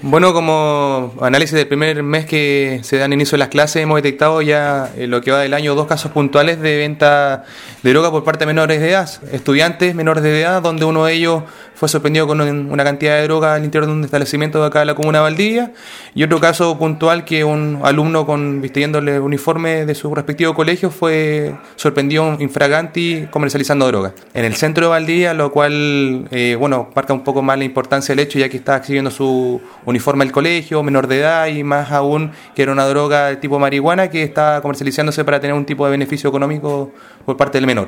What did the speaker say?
Bueno, como análisis del primer mes que se dan inicio a las clases, hemos detectado ya en lo que va del año 2 casos puntuales de venta de droga por parte de menores de edad, estudiantes menores de edad, donde uno de ellos fue sorprendido con una cantidad de droga al interior de un establecimiento de acá de la comuna de Valdivia, y otro caso puntual que un alumno vistiéndole el uniforme de su respectivo colegio fue sorprendido infraganti comercializando droga en el centro de Valdivia, lo cual marca un poco más la importancia del hecho, ya que está exhibiendo su uniforme del colegio, menor de edad, y más aún que era una droga de tipo marihuana que está comercializándose para tener un tipo de beneficio económico por parte del menor.